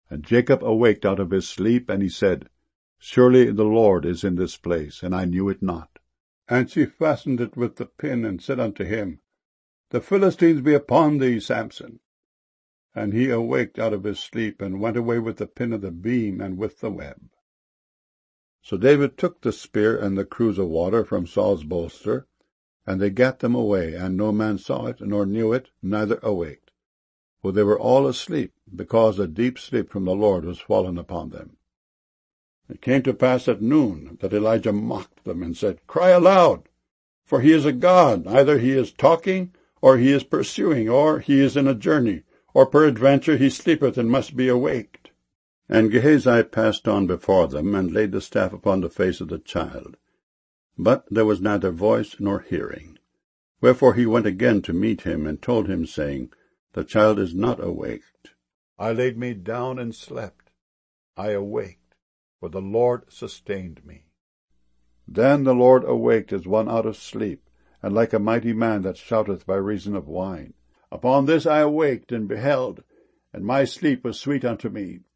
And Jacob awaked out of his sleep, and he said, Surely the Lord is in this place, and I knew it not. And she fastened it with the pin, and said unto him, The Philistines be upon thee, Samson. And he awaked out of his sleep, and went away with the pin of the beam, and with the web. So David took the spear and the cruse of water from Saul's bolster, and they gat them away, and no man saw it, nor knew it, neither awaked. For they were all asleep, because a deep sleep from the Lord was fallen upon them. It came to pass at noon that Elijah mocked them, and said, Cry aloud, for he is a god. Either he is talking, or he is pursuing, or he is in a journey, or peradventure he sleepeth and must be awaked. And Gehazi passed on before them, and laid the staff upon the face of the child. But there was neither voice nor hearing. Wherefore he went again to meet him, and told him, saying, The child is not awaked. I laid me down and slept. I awaked, for the Lord sustained me. Then the Lord awaked as one out of sleep, and like a mighty man that shouteth by reason of wine. Upon this I awaked and beheld, and my sleep was sweet unto me.